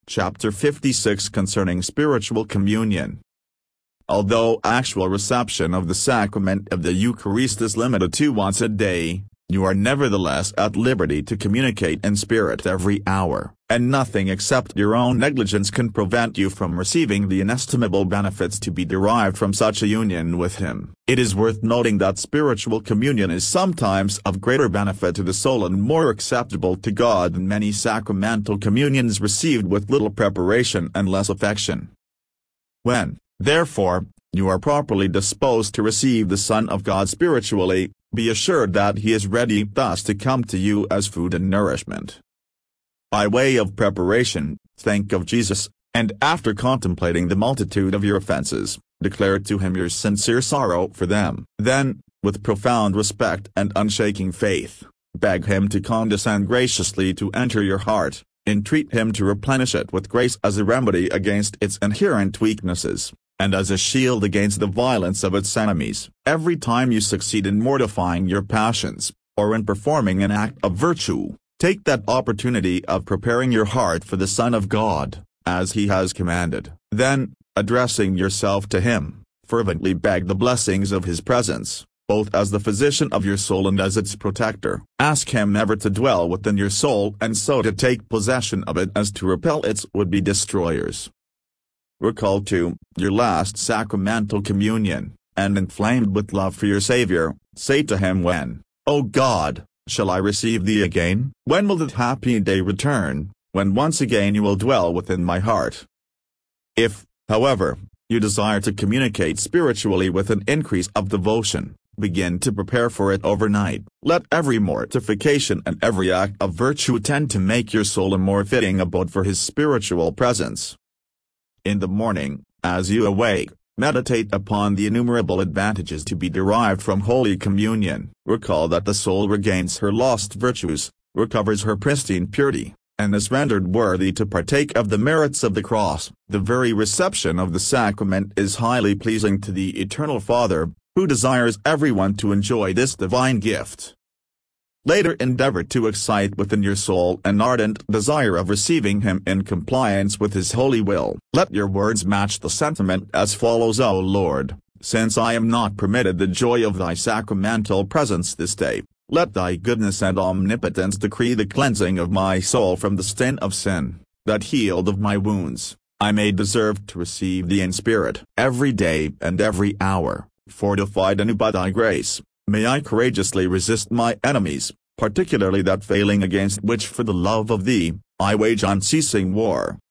Chapter 56 concerning spiritual communion. Although actual reception of the sacrament of the Eucharist is limited to once a day, you are nevertheless at liberty to communicate in spirit every hour, and nothing except your own negligence can prevent you from receiving the inestimable benefits to be derived from such a union with Him. It is worth noting that spiritual communion is sometimes of greater benefit to the soul and more acceptable to God than many sacramental communions received with little preparation and less affection. When, therefore, you are properly disposed to receive the Son of God spiritually, be assured that He is ready thus to come to you as food and nourishment. By way of preparation, think of Jesus, and after contemplating the multitude of your offenses, declare to Him your sincere sorrow for them. Then, with profound respect and unshaking faith, beg Him to condescend graciously to enter your heart, entreat Him to replenish it with grace as a remedy against its inherent weaknesses, and as a shield against the violence of its enemies. Every time you succeed in mortifying your passions, or in performing an act of virtue, take that opportunity of preparing your heart for the Son of God, as He has commanded. Then, addressing yourself to Him, fervently beg the blessings of His presence, both as the physician of your soul and as its protector. Ask Him never to dwell within your soul and so to take possession of it as to repel its would-be destroyers. Recall to your last sacramental communion, and inflamed with love for your Savior, say to Him when, O God, shall I receive Thee again? When will that happy day return, when once again You will dwell within my heart? If, however, you desire to communicate spiritually with an increase of devotion, begin to prepare for it overnight. Let every mortification and every act of virtue tend to make your soul a more fitting abode for His spiritual presence. In the morning, as you awake, meditate upon the innumerable advantages to be derived from Holy Communion. Recall that the soul regains her lost virtues, recovers her pristine purity, and is rendered worthy to partake of the merits of the cross. The very reception of the sacrament is highly pleasing to the Eternal Father, who desires everyone to enjoy this divine gift. Later endeavor to excite within your soul an ardent desire of receiving Him in compliance with His holy will. Let your words match the sentiment as follows: O Lord, since I am not permitted the joy of Thy sacramental presence this day, let Thy goodness and omnipotence decree the cleansing of my soul from the stain of sin, that healed of my wounds, I may deserve to receive Thee in spirit. Every day and every hour, fortified anew by Thy grace, may I courageously resist my enemies, particularly that failing against which for the love of Thee, I wage unceasing war.